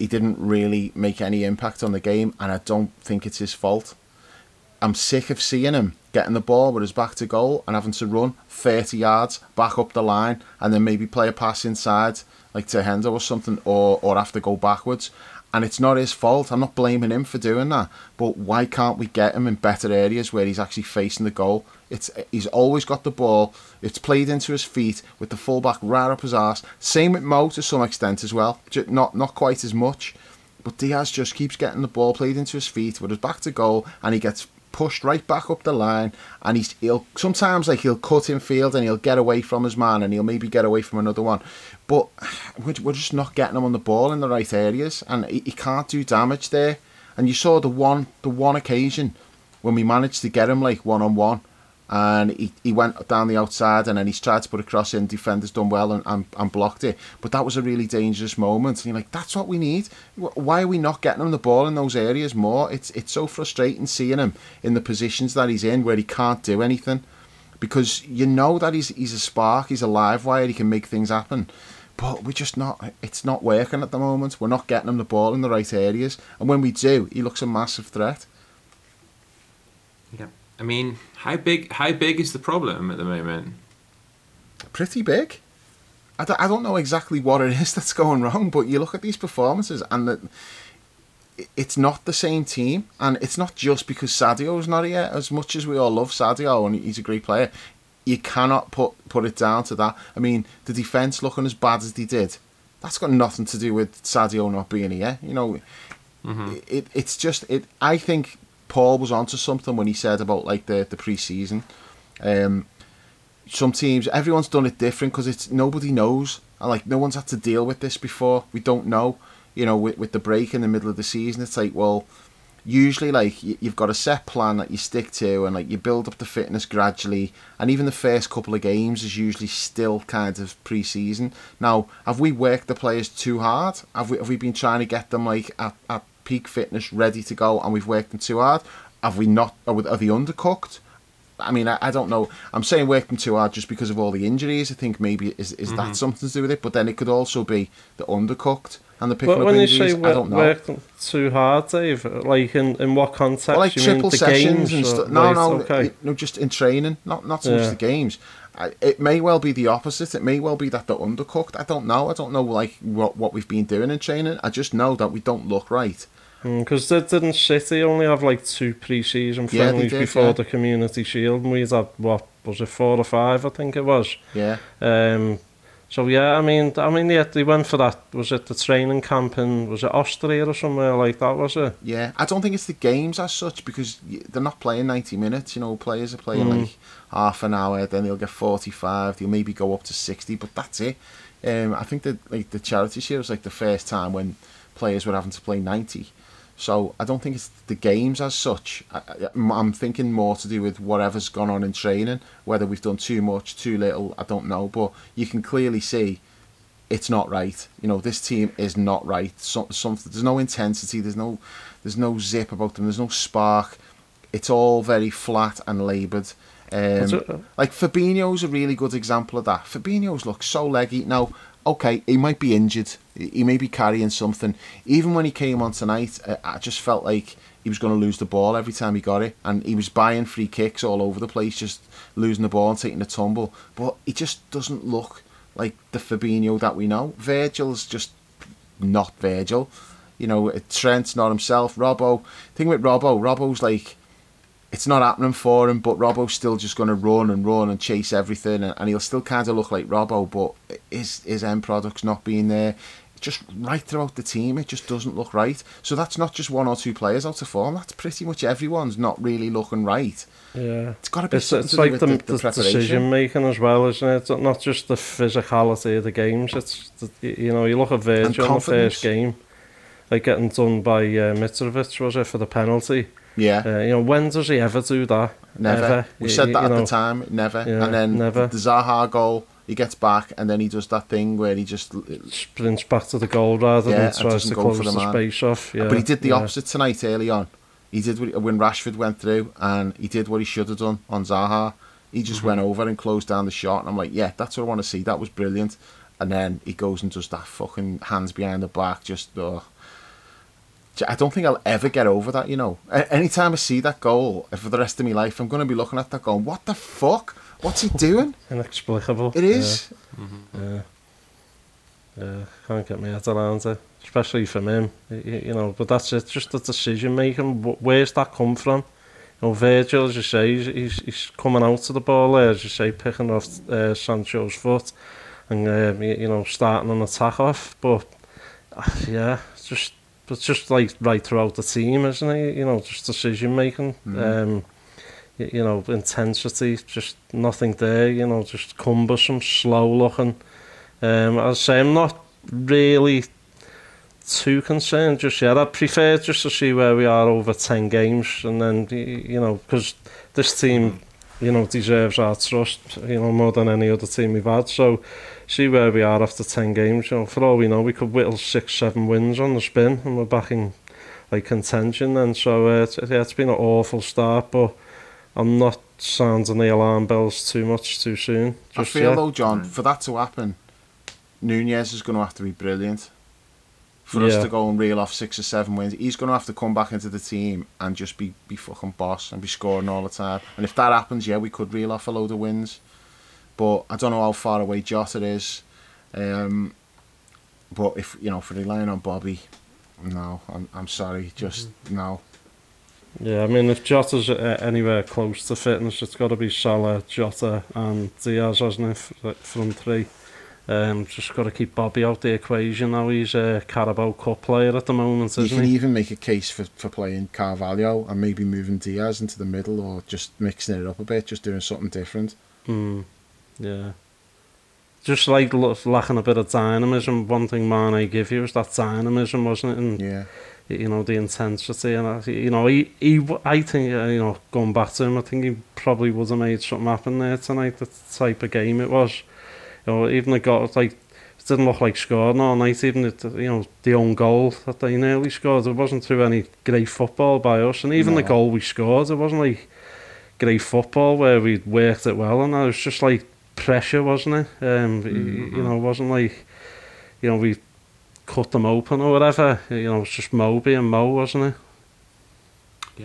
he didn't really make any impact on the game, and I don't think it's his fault. I'm sick of seeing him getting the ball with his back to goal and having to run thirty yards back up the line and then maybe play a pass inside like to Hendo or something, or, or have to go backwards. And it's not his fault. I'm not blaming him for doing that. But why can't we get him in better areas where he's actually facing the goal? It's He's always got the ball. It's played into his feet with the fullback right up his arse. Same with Mo to some extent as well. Not, not quite as much. But Diaz just keeps getting the ball played into his feet with his back to goal, and he gets pushed right back up the line, and he's he'll sometimes like he'll cut in field and he'll get away from his man, and he'll maybe get away from another one, but we're, we're just not getting him on the ball in the right areas, and he, he can't do damage there. And you saw the one the one occasion when we managed to get him like one on one, and he, he went down the outside, and then he's tried to put a cross in, defenders done well and, and, and blocked it, but that was a really dangerous moment, and you're like, that's what we need. Why are we not getting him the ball in those areas more? It's it's so frustrating seeing him in the positions that he's in where he can't do anything, because you know that he's he's a spark, he's a live wire, he can make things happen, but we're just not, it's not working at the moment. We're not getting him the ball in the right areas, and when we do, he looks a massive threat. Yeah. I mean, how big how big is the problem at the moment? Pretty big. I don't, I don't know exactly what it is that's going wrong, but you look at these performances and the, it's not the same team. And it's not just because Sadio's not here. As much as we all love Sadio and he's a great player, you cannot put, put it down to that. I mean, the defence looking as bad as they did, that's got nothing to do with Sadio not being here. You know, mm-hmm. it, it's just... it. I think Paul was onto something when he said about like the, the pre-season. Um, some teams, everyone's done it different because it's nobody knows. And like no one's had to deal with this before. We don't know. You know, with, with the break in the middle of the season, it's like, well, usually like you, you've got a set plan that you stick to, and like you build up the fitness gradually. And even the first couple of games is usually still kind of pre-season. Now, have we worked the players too hard? Have we have we been trying to get them like at, at peak fitness, ready to go, and we've worked them too hard? Have we not? Are, we, are they undercooked? I mean, I, I don't know. I'm saying worked them too hard just because of all the injuries. I think maybe is is mm-hmm. that something to do with it? But then it could also be the undercooked and the picking but up when injuries. You say I don't know. Worked them too hard, Dave. Like in, in what context? Well, like you triple mean the sessions games and or, stuff. No, right, no, okay. it, no, just in training. Not not so yeah. much the games. I, it may well be the opposite. It may well be that they're undercooked. I don't know. I don't know like what what we've been doing in training. I just know that we don't look right. Because mm, didn't City only have like two pre-season friendlies yeah, did, before yeah. the Community Shield, and we had, what, was it four or five, I think it was? Yeah. Um, so yeah, I mean, I mean, yeah, they went for that, was it the training camp in, was it Austria or somewhere like that, was it? Yeah, I don't think it's the games as such, because they're not playing ninety minutes, you know, players are playing mm. like half an hour, then they'll get forty-five, they'll maybe go up to sixty, but that's it. Um, I think that like the Charity Shield was like the first time when players were having to play ninety. So I don't think it's the games as such. I, I'm thinking more to do with whatever's gone on in training, whether we've done too much, too little, I don't know. But you can clearly see it's not right. You know, this team is not right. So, some, there's no intensity, there's no, there's no zip about them, there's no spark. It's all very flat and laboured. Um, like Fabinho's a really good example of that. Fabinho's look so leggy. Now, okay, he might be injured. He may be carrying something. Even when he came on tonight, I just felt like he was going to lose the ball every time he got it. And he was buying free kicks all over the place, just losing the ball and taking a tumble. But he just doesn't look like the Fabinho that we know. Virgil's just not Virgil. You know, Trent's not himself. Robbo, thing with Robbo, Robbo's like, it's not happening for him, but Robbo's still just going to run and run and chase everything, and, and he'll still kind of look like Robbo, but his, his end product's not being there. Just right throughout the team, it just doesn't look right. So that's not just one or two players out of form, that's pretty much everyone's not really looking right. Yeah. It's got to be it's, something it's to do like with the, the, the, the preparation. decision making as well, isn't it? It's not just the physicality of the games, it's, the, you know, you look at Virgil in the first game, like getting done by uh, Mitrovic, was it, for the penalty? Yeah. Uh, you know, when does he ever do that? Never. Ever. We said you, that you at know, the time. Never. Yeah, and then never. the Zaha goal, he gets back, and then he does that thing where he just sprints back to the goal rather yeah, than tries to close the, the space off. Yeah, but he did the yeah. opposite tonight early on. He did what, when Rashford went through, and he did what he should have done on Zaha. He just mm-hmm. went over and closed down the shot, and I'm like, yeah, that's what I want to see. That was brilliant. And then he goes and does that fucking hands behind the back, just oh. I don't think I'll ever get over that, you know. Anytime I see that goal for the rest of my life, I'm going to be looking at that going, what the fuck? What's he doing? Inexplicable. It is. Yeah. Mm-hmm. yeah. Yeah, can't get my head around it, especially from him, you, you know, but that's it, just the decision making. Where's that come from? You know, Virgil, as you say, he's, he's, he's coming out to the ball there, as you say, picking off uh, Sancho's foot and, um, you, you know, starting an attack off, but uh, yeah, it's just, it's just like right throughout the team, isn't it? You know, just decision making, mm-hmm. um, you, you know, intensity, just nothing there, you know, just cumbersome, slow looking. Um, as I say, I'm not really too concerned just yet. I prefer just to see where we are over ten games, and then, you know, because this team, you know, deserves our trust, you know, more than any other team we've had. So, see where we are after ten games. You know, for all we know, we could whittle six, seven wins on the spin, and we're back in like contention. And so, uh, it's, yeah, it's been an awful start, but I'm not sounding the alarm bells too much too soon. I feel yet. though, John, for that to happen, Nunez is going to have to be brilliant for yeah. us to go and reel off six or seven wins. He's going to have to come back into the team and just be, be fucking boss and be scoring all the time. And if that happens, yeah, we could reel off a load of wins. But I don't know how far away Jota is. Um, but if, you know, for relying on Bobby, no, I'm I'm sorry, just mm-hmm. no. Yeah, I mean, if Jota's uh, anywhere close to fitness, it's got to be Salah, Jota and Diaz, hasn't it, from three. Um, just got to keep Bobby out the equation now. He's a Carabao Cup player at the moment, isn't he? You can even make a case for, for playing Carvalho and maybe moving Diaz into the middle, or just mixing it up a bit, just doing something different. Mm, yeah. Just like lacking a bit of dynamism. One thing Mane gave you was that dynamism, wasn't it? And, yeah. You know, the intensity. And, you know, he, he, I think, uh, you know, going back to him, I think he probably would have made something happen there tonight, the type of game it was. You know, even the goal, like, it didn't look like scoring all night. Even the, you know, the own goal that they nearly scored, it wasn't through any great football by us. And even no. the goal we scored, it wasn't like great football where we worked it well. And it was just like pressure, wasn't it? Um, mm-hmm. You know, it wasn't like, you know, we cut them open or whatever. You know, it was just Mo being Mo, wasn't it? Yeah.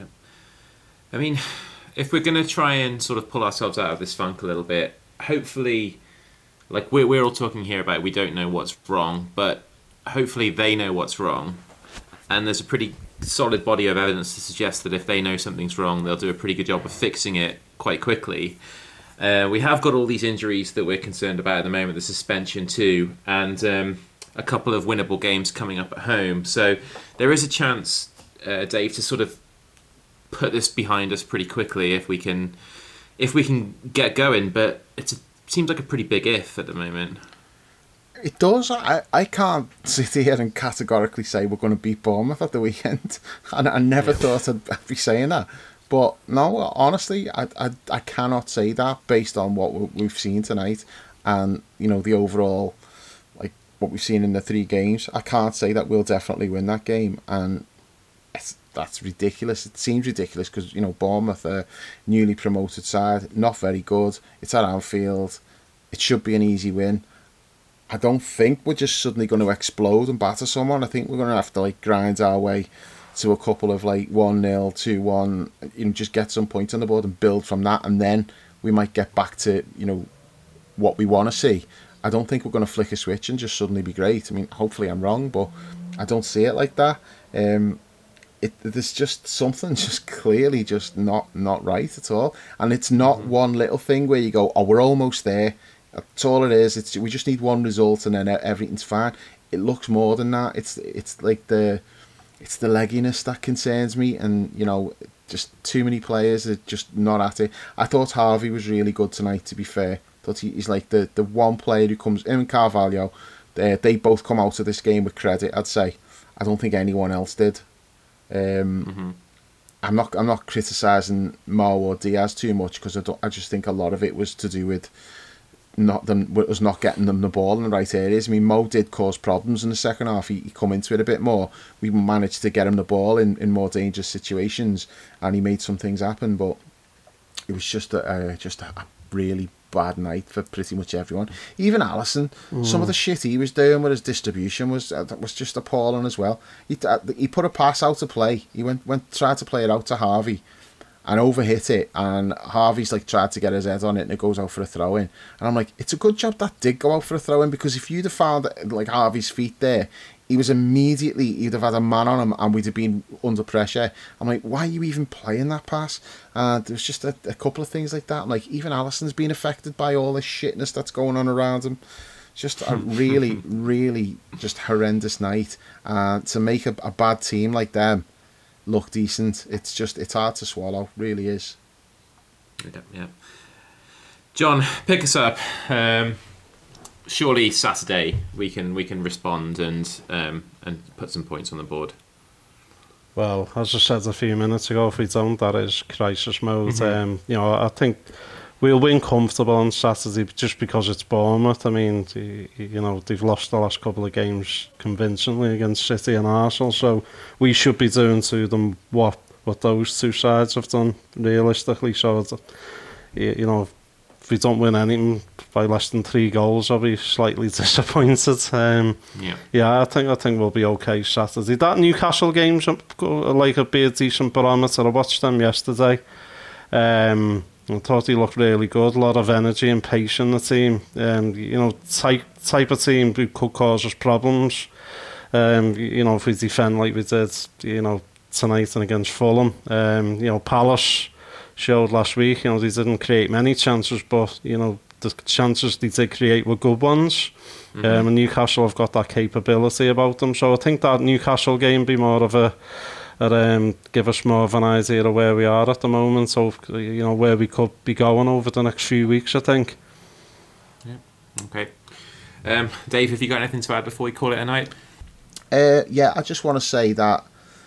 I mean, if we're going to try and sort of pull ourselves out of this funk a little bit, hopefully. Like, we're, we're all talking here about we don't know what's wrong, but hopefully they know what's wrong. And there's a pretty solid body of evidence to suggest that if they know something's wrong, they'll do a pretty good job of fixing it quite quickly. Uh, we have got all these injuries that we're concerned about at the moment, the suspension too, and um, a couple of winnable games coming up at home. So there is a chance, uh, Dave, to sort of put this behind us pretty quickly if we can, if we can get going. But it's a seems like a pretty big if at the moment. It does. I, I can't sit here and categorically say we're going to beat Bournemouth at the weekend. And I never yeah. thought I'd be saying that. But no, honestly, I, I I cannot say that based on what we've seen tonight and, you know, the overall, like, what we've seen in the three games. I can't say that we'll definitely win that game. And it's, that's ridiculous. It seems ridiculous because, you know, Bournemouth are newly promoted side, not very good. It's at Anfield. It should be an easy win. I don't think we're just suddenly going to explode and batter someone. I think we're going to have to, like, grind our way to a couple of, like, one nil, two one, you know, just get some points on the board and build from that, and then we might get back to, you know, what we want to see. I don't think we're going to flick a switch and just suddenly be great. I mean, hopefully I'm wrong, but I don't see it like that. Um... It, there's just something just clearly just not not right at all, and it's not mm-hmm. one little thing where you go, oh, we're almost there. That's all it is. It's we just need one result and then everything's fine. It looks more than that. It's it's like the it's the legginess that concerns me, and you know, just too many players are just not at it. I thought Harvey was really good tonight. To be fair, I thought he, he's like the the one player who comes. Him and Carvalho, they they both come out of this game with credit. I'd say. I don't think anyone else did. Um, mm-hmm. I'm not. I'm not criticising Mo or Diaz too much because I don't. I just think a lot of it was to do with not them. Was not getting them the ball in the right areas. I mean, Mo did cause problems in the second half. He, he come into it a bit more. We managed to get him the ball in, in more dangerous situations, and he made some things happen. But it was just a, a just a really bad night for pretty much everyone. Even Alisson, mm. some of the shit he was doing with his distribution was uh, was just appalling as well. He uh, he put a pass out to play. He went went tried to play it out to Harvey, and overhit it. And Harvey's like tried to get his head on it, and it goes out for a throw in. And I'm like, it's a good job that did go out for a throw in, because if you'd have found like Harvey's feet there, he was immediately, he'd have had a man on him and we'd have been under pressure. I'm like, why are you even playing that pass? And uh, there was just a, a couple of things like that. I'm like, even Alisson's been affected by all this shitness that's going on around him. Just a really, really just horrendous night. And uh, to make a, a bad team like them look decent, it's just, it's hard to swallow, really is. Yeah. yeah. John, pick us up. Um... Surely Saturday we can we can respond and um, and put some points on the board. Well, as I said a few minutes ago, if we don't, that is crisis mode. Mm-hmm. Um, you know, I think we'll win comfortable on Saturday just because it's Bournemouth. I mean, you, you know, they've lost the last couple of games convincingly against City and Arsenal, so we should be doing to them what what those two sides have done realistically. So, you know, if we don't win anything by less than three goals, I'll be slightly disappointed. Um, yeah, yeah, I think I think we'll be okay Saturday. That Newcastle game's like a be a decent barometer. I watched them yesterday. Um, I thought he looked really good. A lot of energy and pace in the team. Um, you know, type type of team who could cause us problems. Um, you know, if we defend like we did, you know, tonight and against Fulham. Um, you know, Palace showed last week, you know, they didn't create many chances, but, you know, the chances they did create were good ones. Mm-hmm. Um, and Newcastle have got that capability about them. So I think that Newcastle game be more of a, a um, give us more of an idea of where we are at the moment. So, you know, where we could be going over the next few weeks, I think. Yeah, okay. Um, Dave, have you got anything to add before we call it a night? Uh, yeah, I just want to say that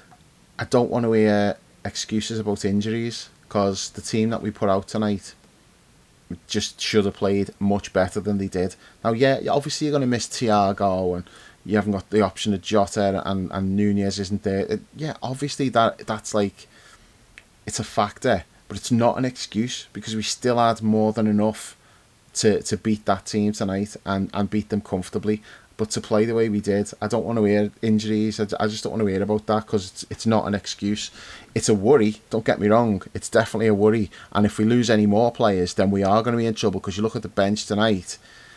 I don't want to hear excuses about injuries, because the team that we put out tonight just should have played much better than they did. Now, yeah, obviously you're going to miss Thiago, and you haven't got the option of Jota, and, and Nunez isn't there. It, yeah, obviously that that's like, it's a factor, but it's not an excuse, because we still had more than enough to, to beat that team tonight and, and beat them comfortably. But to play the way we did, I don't want to hear injuries. I, I just don't want to hear about that, because it's, it's not an excuse. It's a worry, don't get me wrong. It's definitely a worry. And if we lose any more players, then we are going to be in trouble, because you look at the bench tonight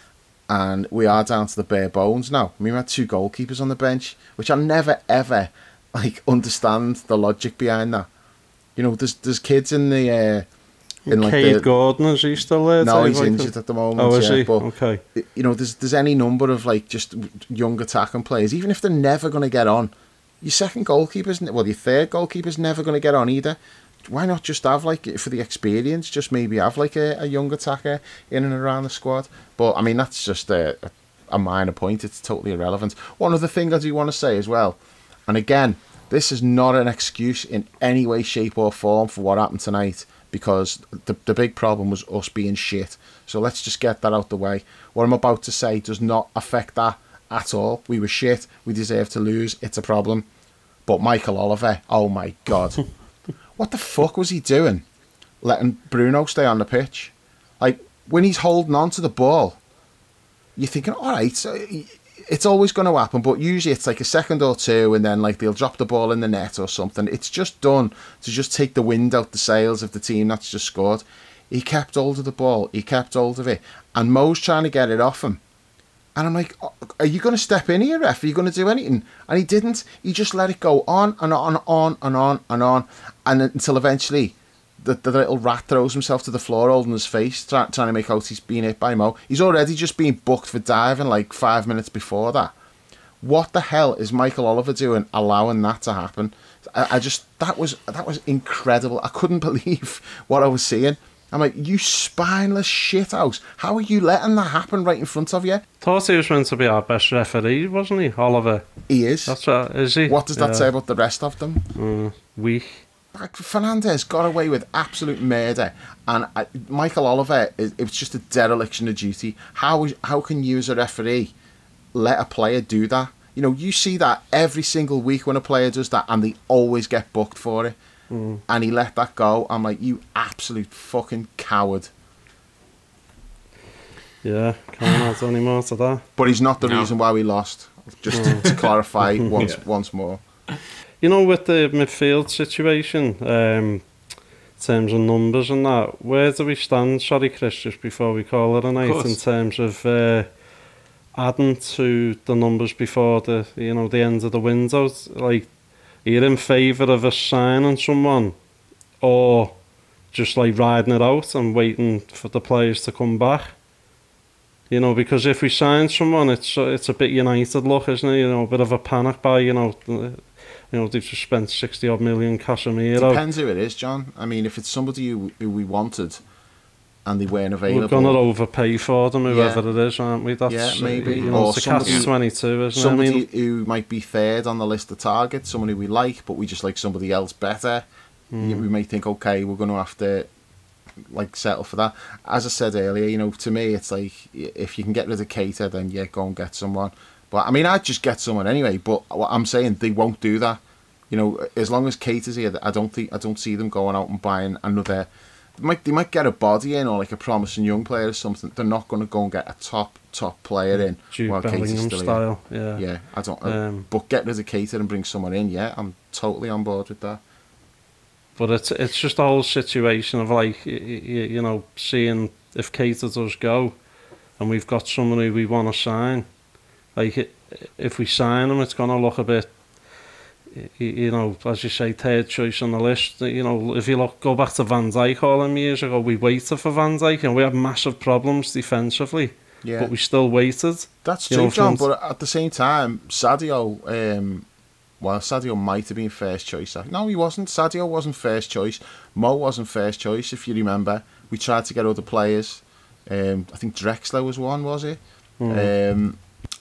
and we are down to the bare bones now. I mean, we had two goalkeepers on the bench, which I never, ever like understand the logic behind that. You know, there's there's kids in the... Uh, In like Cade the, Gordon, is he still there? No, he's like injured a, at the moment. Oh, is yeah, he? But, okay. You know, there's there's any number of like just young attacking players, even if they're never going to get on. Your second goalkeeper's, well, your third goalkeeper's never going to get on either. Why not just have like, for the experience, just maybe have like a, a young attacker in and around the squad? But I mean, that's just a, a minor point. It's totally irrelevant. One other thing I do want to say as well, and again, this is not an excuse in any way, shape or form for what happened tonight, because the the big problem was us being shit. So let's just get that out the way. What I'm about to say does not affect that at all. We were shit. We deserve to lose. It's a problem. But Michael Oliver, oh my God. What the fuck was he doing? Letting Bruno stay on the pitch? Like, when he's holding on to the ball, you're thinking, all right, so it's always going to happen, but usually it's like a second or two, and then like they'll drop the ball in the net or something. It's just done to just take the wind out the sails of the team that's just scored. He kept hold of the ball, he kept hold of it, and Mo's trying to get it off him. And I'm like, are you going to step in here, ref? Are you going to do anything? And he didn't. He just let it go on and on and on and on and on, and until eventually the, the little rat throws himself to the floor holding his face, try, trying to make out he's been hit by Mo. He's already just been booked for diving like five minutes before that. What the hell is Michael Oliver doing, allowing that to happen? I, I just, that was that was incredible. I couldn't believe what I was seeing. I'm like, you spineless shithouse. How are you letting that happen right in front of you? Thought he was meant to be our best referee, wasn't he, Oliver? He is. That's right, is he? What does that yeah. say about the rest of them? Mm, weak. Like, Fernandez got away with absolute murder, and I, Michael Oliver, it, it was just a dereliction of duty. How how can you as a referee let a player do that? You know, you see that every single week when a player does that, and they always get booked for it. Mm. And he let that go. I'm like, you absolute fucking coward. Yeah, can't add any more to that. But he's not the No. reason why we lost. Just to, to clarify once Yeah. once more. You know, with the midfield situation, um, in terms of numbers and that, where do we stand, sorry Chris, just before we call it a night, course. in terms of uh, adding to the numbers before the, you know, the end of the window? Like, are you in favour of us signing someone, or just like riding it out and waiting for the players to come back? You know, because if we sign someone, it's it's a bit United look, isn't it? You know, a bit of a panic buy. You know, you know they've just spent sixty odd million Casemiro. Depends who it is, John. I mean, if it's somebody who, who we wanted and they weren't available, We're gonna overpay for them, whoever Yeah. it is, aren't we? That's, Yeah, maybe. You know, Or it's a somebody- catch twenty-two, isn't somebody it? I mean, who might be third on the list of targets, somebody we like, but we just like somebody else better. Mm. We may think, okay, we're going to have to like settle for that. As I said earlier, you know, to me, it's like if you can get rid of Keita, then yeah, go and get someone. But I mean, I'd just get someone anyway. But what I'm saying, they won't do that. You know, as long as Keita's here, I don't think I don't see them going out and buying another. They might they might get a body in or like a promising young player or something. They're not going to go and get a top top player in Jude while Keita's Bellingham still here. style. Yeah. Yeah, I don't. Um, but get rid of Keita and bring someone in. Yeah, I'm totally on board with that. But it's it's just a whole situation of like, you, you know, seeing if Keita does go, and we've got someone who we want to sign. Like, it, if we sign him, it's gonna look a bit, you, you know, as you say, third choice on the list. You know, if you look, go back to Van Dijk all them years ago, we waited for Van Dijk, and we had massive problems defensively, Yeah, but we still waited. that's you true, know, John. from- But at the same time, Sadio, um, well, Sadio might have been first choice. No, he wasn't. Sadio wasn't first choice. Mo wasn't first choice. If you remember, we tried to get other players. Um, I think Drexler was one, was it? Mm. Um,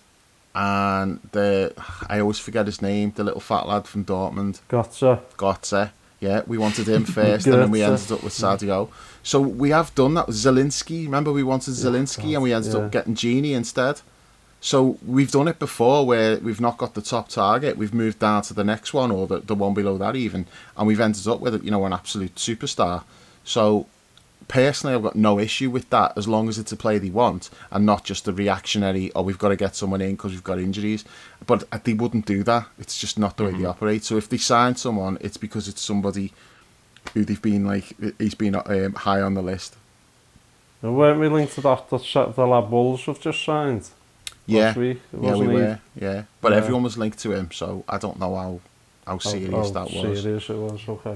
and the I always forget his name. The little fat lad from Dortmund. Gotcha. Götze. Yeah, we wanted him first, and then we Götze. ended up with Sadio. So we have done that with Zelinski. Remember, we wanted Zelinski, God, and we ended yeah. up getting Genie instead. So we've done it before, where we've not got the top target. We've moved down to the next one, or the, the one below that even, and we've ended up with, you know, an absolute superstar. So personally, I've got no issue with that, as long as it's a player they want and not just a reactionary, oh, we've got to get someone in because we've got injuries. But they wouldn't do that. It's just not the way they operate. So if they sign someone, it's because it's somebody who they've been like, he's been um, high on the list. And weren't we linked to that, the, the lad Wolves have just signed? Yeah, Last week? yeah, we Wasn't he? were. Yeah, but Yeah. everyone was linked to him, so I don't know how how serious oh, that was. Serious it was, okay.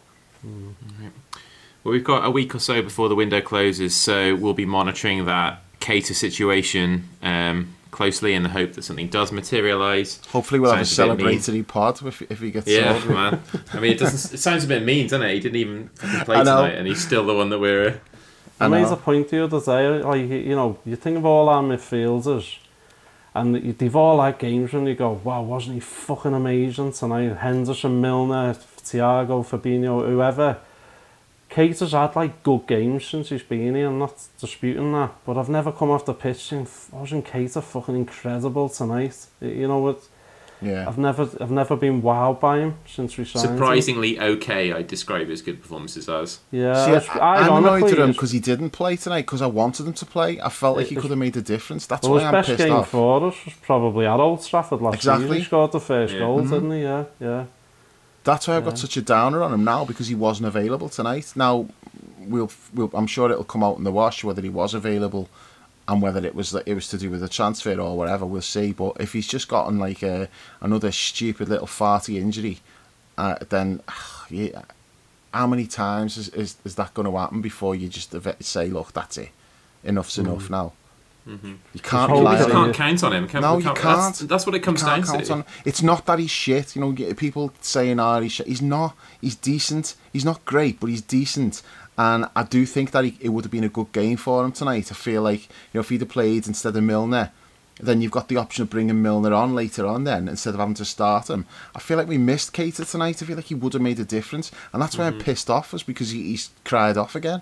Well, we've got a week or so before the window closes, so we'll be monitoring that Keita situation um, closely in the hope that something does materialise. Hopefully, we'll Sounds a have a bit mean. celebratory pod if if he gets Yeah, sold. man. I mean, it doesn't. It sounds a bit mean, doesn't it? He didn't even fucking play I know. tonight, and he's still the one that we're. Uh, I I made know. a point the other day, like, you know, you think of all our midfielders, and you- they've all had games when you go, wow, wasn't he fucking amazing tonight? Henderson, Milner, Thiago, Fabinho, whoever. Keita's had, like, good games since he's been here, I'm not disputing that, but I've never come off the pitch saying, wasn't Keita fucking incredible tonight? You know what? Yeah, I've never, I've never been wowed by him since we signed him. surprisingly okay, I'd describe his good performances as. Yeah, See, it's- I, I'm annoyed ironically, with him it's- because he didn't play tonight because I wanted him to play. I felt like he It's- could have made a difference. That's Well, why his I'm best pissed game off. for us was probably at Old Trafford last season. Exactly. He scored the first Yeah. goal, Mhm. didn't he? Yeah, yeah. That's why I've got Yeah. such a downer on him now, because he wasn't available tonight. Now, we'll, we'll I'm sure it'll come out in the wash whether he was available and whether it was it was to do with a transfer or whatever. We'll see. But if he's just gotten like a, another stupid little farty injury, uh, then yeah, how many times is is, is that going to happen before you just ev- say, look, that's it, enough's enough now. Mm-hmm. You can't whole rely We Yeah. on can't him. count on him. Can, No, we you That's, can't. that's what it comes You can't down count to. on- It's not that he's shit. You know, get people saying, "Oh, he's shit." He's not. He's decent. He's not great, but he's decent. And I do think that he, it would have been a good game for him tonight. I feel like, you know, if he'd have played instead of Milner, then you've got the option of bringing Milner on later on then, instead of having to start him. I feel like we missed Keita tonight. I feel like he would have made a difference. And that's why I'm pissed off, was because he, he's cried off again.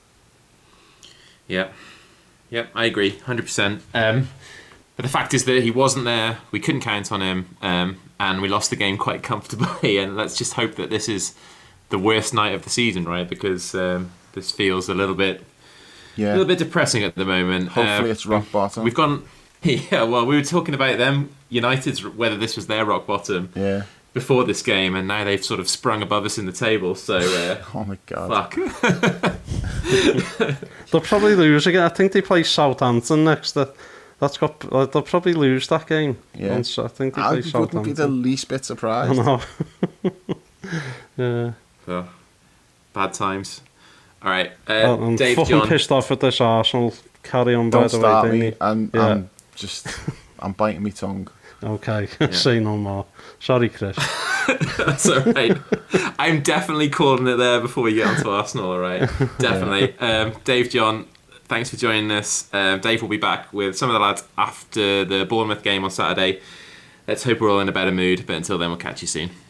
Yeah, yeah, I agree, one hundred percent. Um, but the fact is that he wasn't there. We couldn't count on him, um, and we lost the game quite comfortably. And let's just hope that this is the worst night of the season, right? Because um, this feels a little bit Yeah. A little bit depressing at the moment. Hopefully Uh, it's rock bottom. We've gone. Yeah, well, we were talking about them, United's, whether this was their rock bottom Yeah. before this game, and now they've sort of sprung above us in the table. So, uh, Oh my god. fuck. They'll probably lose again. I think they play Southampton next. That that's got. uh, They'll probably lose that game. Yeah. Once, I think they I play wouldn't Southampton. be the least bit I surprised. know. Yeah. Oh, bad times. All right, uh, Well, I'm Dave, fucking John. pissed off with this Arsenal carry on, by Don't the start way, me. Damien. I'm, Yeah. I'm just, I'm biting my tongue. Okay, say no more. Sorry, Chris. That's all right. I'm definitely calling it there before we get onto Arsenal. All right, definitely. Um, Dave, John, thanks for joining us. Um, Dave will be back with some of the lads after the Bournemouth game on Saturday. Let's hope we're all in a better mood. But until then, we'll catch you soon.